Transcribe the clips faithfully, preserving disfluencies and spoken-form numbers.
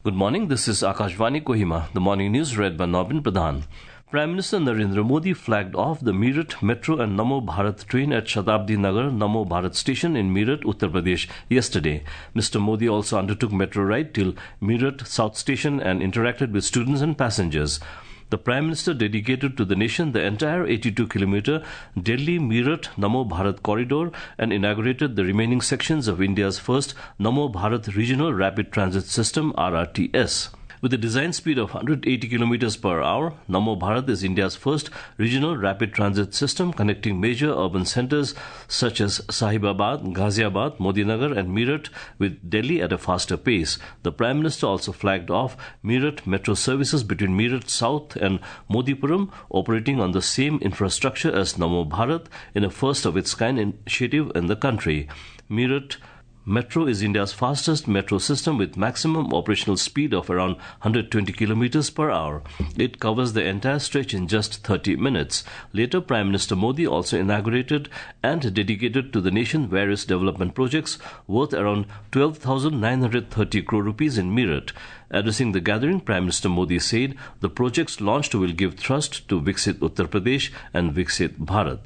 Good morning, this is Akashvani Kohima. The morning news read by Nobin Pradhan. Prime Minister Narendra Modi flagged off the Meerut Metro and Namo Bharat train at Shatabdi Nagar Namo Bharat station in Meerut, Uttar Pradesh yesterday. Mister Modi also undertook metro ride till Meerut South Station and interacted with students and passengers. The Prime Minister dedicated to the nation the entire eighty-two kilometer Delhi-Meerut Namo Bharat corridor and inaugurated the remaining sections of India's first Namo Bharat Regional Rapid Transit System R R T S. With a design speed of one hundred eighty kilometers per hour, Namo Bharat is India's first regional rapid transit system connecting major urban centers such as Sahibabad, Ghaziabad, Modinagar and Meerut with Delhi at a faster pace. The Prime Minister also flagged off Meerut metro services between Meerut South and Modipuram, operating on the same infrastructure as Namo Bharat in a first-of-its-kind initiative in the country. Meerut Metro is India's fastest metro system with maximum operational speed of around one hundred twenty kilometers per hour. It covers the entire stretch in just thirty minutes. Later, Prime Minister Modi also inaugurated and dedicated to the nation various development projects worth around twelve thousand nine hundred thirty crore rupees in Meerut. Addressing the gathering, Prime Minister Modi said the projects launched will give thrust to Viksit Uttar Pradesh and Viksit Bharat.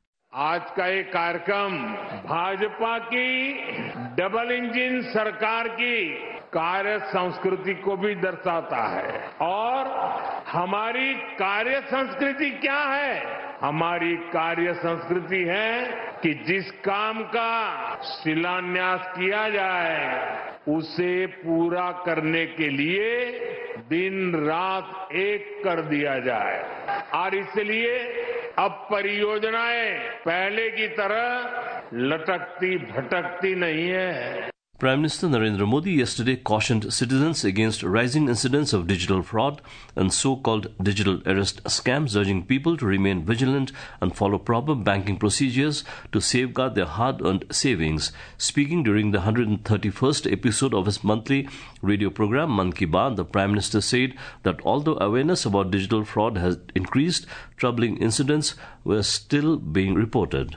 आज का ये कार्यक्रम भाजपा की double engine सरकार की कार्य संस्कृति को भी दर्शाता है और हमारी कार्य संस्कृति क्या है? हमारी कार्य संस्कृति है कि जिस काम का शिलान्यास किया जाए उसे पूरा करने के लिए दिन रात एक कर दिया जाए और इसलिए अब परियोजनाएं पहले की तरह लटकती भटकती नहीं है. Prime Minister Narendra Modi yesterday cautioned citizens against rising incidents of digital fraud and so-called digital arrest scams, urging people to remain vigilant and follow proper banking procedures to safeguard their hard-earned savings. Speaking during the one hundred thirty-first episode of his monthly radio program, Mann Ki Baat, the Prime Minister said that although awareness about digital fraud has increased, troubling incidents were still being reported.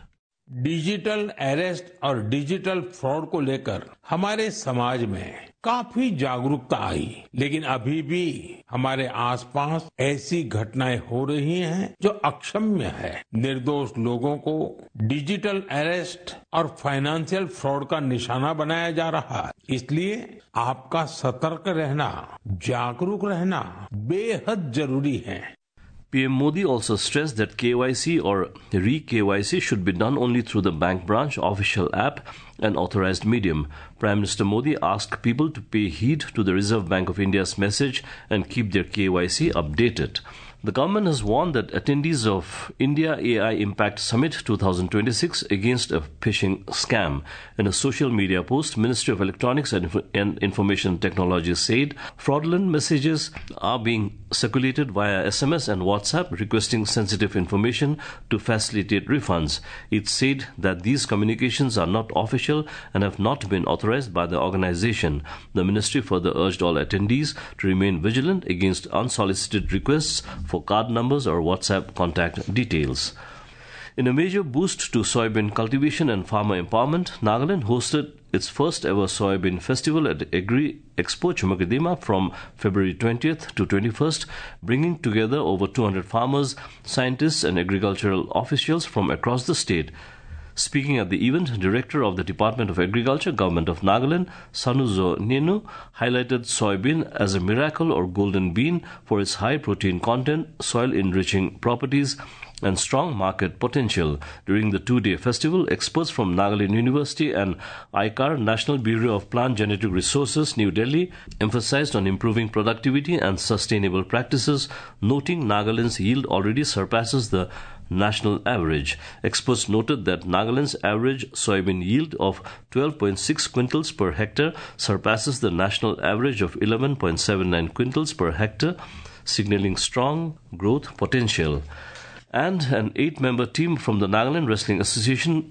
Digital arrest और digital fraud को लेकर हमारे समाज में काफी जागरूकता आई, लेकिन अभी भी हमारे आसपास ऐसी घटनाएं हो रही हैं जो अक्षम्य है. निर्दोष लोगों को डिजिटल अरेस्ट और फाइनेंशियल फ्रॉड का निशाना बनाया जा रहा है. इसलिए आपका सतर्क रहना, जागरूक रहना बेहद जरूरी है. P M Modi also stressed that K Y C or re-K Y C should be done only through the bank branch, official app and authorized medium. Prime Minister Modi asked people to pay heed to the Reserve Bank of India's message and keep their K Y C updated. The government has warned that attendees of India A I Impact Summit twenty twenty-six against a phishing scam. In a social media post, Ministry of Electronics and Information Technology said fraudulent messages are being circulated via S M S and WhatsApp requesting sensitive information to facilitate refunds. It said that these communications are not official and have not been authorized by the organization. The ministry further urged all attendees to remain vigilant against unsolicited requests for card numbers or WhatsApp contact details. In a major boost to soybean cultivation and farmer empowerment, Nagaland hosted its first ever soybean festival at Agri Expo Chumakadima from February twentieth to twenty-first, bringing together over two hundred farmers, scientists and agricultural officials from across the state. Speaking at the event, Director of the Department of Agriculture, Government of Nagaland, Sanuzo Nenu, highlighted soybean as a miracle or golden bean for its high protein content, soil-enriching properties, and strong market potential. During the two-day festival, experts from Nagaland University and I C A R, National Bureau of Plant Genetic Resources, New Delhi, emphasized on improving productivity and sustainable practices, noting Nagaland's yield already surpasses the national average. Experts noted that Nagaland's average soybean yield of twelve point six quintals per hectare surpasses the national average of eleven point seven nine quintals per hectare, signaling strong growth potential. And an eight-member team from the Nagaland Wrestling Association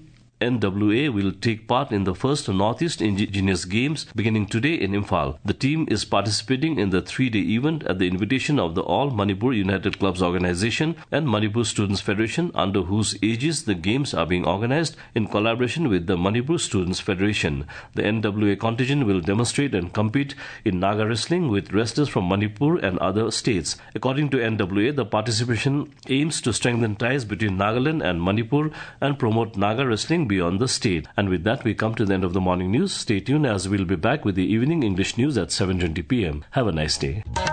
N W A will take part in the first Northeast Indigenous Games beginning today in Imphal. The team is participating in the three-day event at the invitation of the All Manipur United Clubs Organization and Manipur Students Federation, under whose aegis the games are being organized in collaboration with the Manipur Students Federation. The N W A contingent will demonstrate and compete in Naga wrestling with wrestlers from Manipur and other states. According to N W A, the participation aims to strengthen ties between Nagaland and Manipur and promote Naga wrestling beyond the state. And with that, we come to the end of the morning news. Stay tuned as we'll be back with the evening English news at seven twenty p.m. Have a nice day.